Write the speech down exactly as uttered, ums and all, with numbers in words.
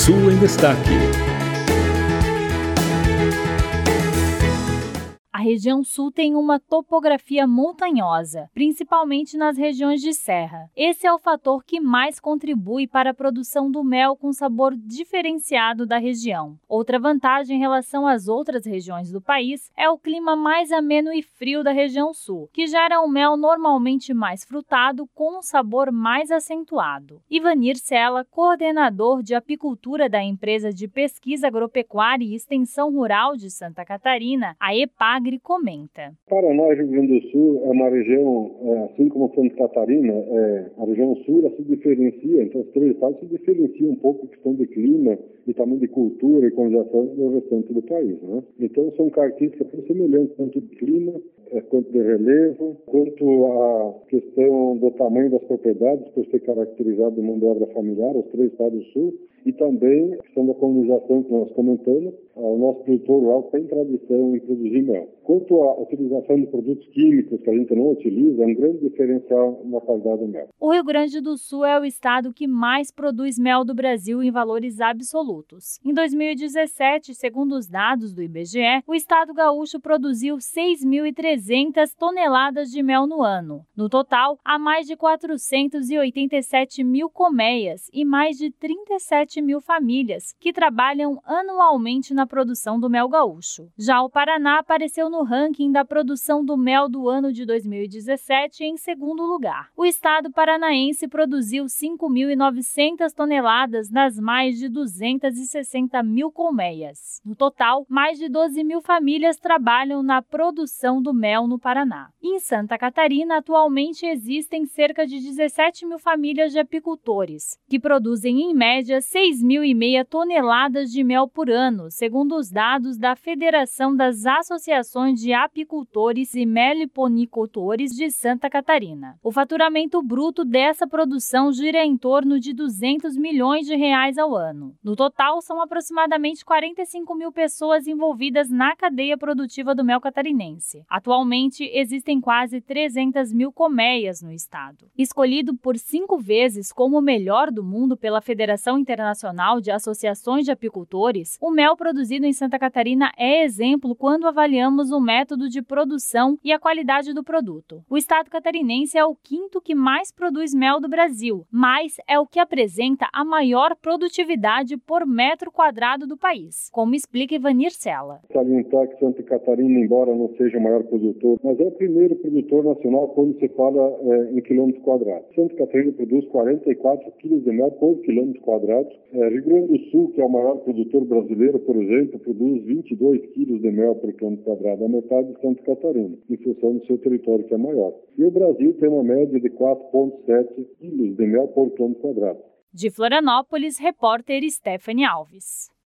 Sul em Destaque. A região sul tem uma topografia montanhosa, principalmente nas regiões de serra. Esse é o fator que mais contribui para a produção do mel com sabor diferenciado da região. Outra vantagem em relação às outras regiões do país é o clima mais ameno e frio da região sul, que gera um mel normalmente mais frutado com um sabor mais acentuado. Ivanir Sela, coordenador de apicultura da empresa de pesquisa agropecuária e extensão rural de Santa Catarina, a EPAGRE, comenta. Paraná e Rio Grande do Sul é uma região, assim como Santa Catarina, é, a região sul ela se diferencia, então os três estados se diferenciam um pouco em questão de clima e também de cultura e congelação do restante do país, né? Então são características bem semelhantes, tanto de clima, é, quanto de relevo, quanto a questão do tamanho das propriedades, por ser caracterizado de mão de obra familiar, os três estados do sul, e também a questão da colonização que nós comentamos. O nosso produtor rural tem tradição em produzir mel. Quanto à utilização de produtos químicos que a gente não utiliza, é um grande diferencial na qualidade do mel. O Rio Grande do Sul é o estado que mais produz mel do Brasil em valores absolutos. Em dois mil e dezessete, segundo os dados do I B G E, o estado gaúcho produziu seis mil e trezentas toneladas de mel no ano. No total, há mais de quatrocentos e oitenta e sete mil colmeias e mais de trinta e sete mil famílias que trabalham anualmente na produção do mel gaúcho. Já o Paraná apareceu no ranking da produção do mel do ano de dois mil e dezessete em segundo lugar. O estado paranaense produziu cinco mil e novecentas toneladas nas mais de duzentas e sessenta mil colmeias. No total, mais de doze mil famílias trabalham na produção do mel no Paraná. Em Santa Catarina, atualmente existem cerca de dezessete mil famílias de apicultores, que produzem em média seis mil e meia toneladas de mel por ano, segundo os dados da Federação das Associações de Apicultores e Meliponicultores de Santa Catarina. O faturamento bruto dessa produção gira em torno de duzentos milhões de reais ao ano. No total, são aproximadamente quarenta e cinco mil pessoas envolvidas na cadeia produtiva do mel catarinense. Atualmente, existem quase trezentas mil colmeias no estado. Escolhido por cinco vezes como o melhor do mundo pela Federação Internacional de Associações de Apicultores, o mel produzido em Santa Catarina é exemplo quando avaliamos o método de produção e a qualidade do produto. O estado catarinense é o quinto que mais produz mel do Brasil, mas é o que apresenta a maior produtividade por metro quadrado do país, como explica Ivanir Sela. Salientar que Santa Catarina, embora não seja o maior produtor, mas é o primeiro produtor nacional quando se fala é, em quilômetro quadrado. Santa Catarina produz quarenta e quatro quilos de mel por quilômetro quadrado. É, Rio Grande do Sul, que é o maior produtor brasileiro, por exemplo, produz vinte e dois quilos de mel por quilômetro quadrado, a metade de Santa Catarina, em função do seu território que é maior. E o Brasil tem uma média de quatro vírgula sete quilos de mel por quilômetro quadrado. De Florianópolis, repórter Stephanie Alves.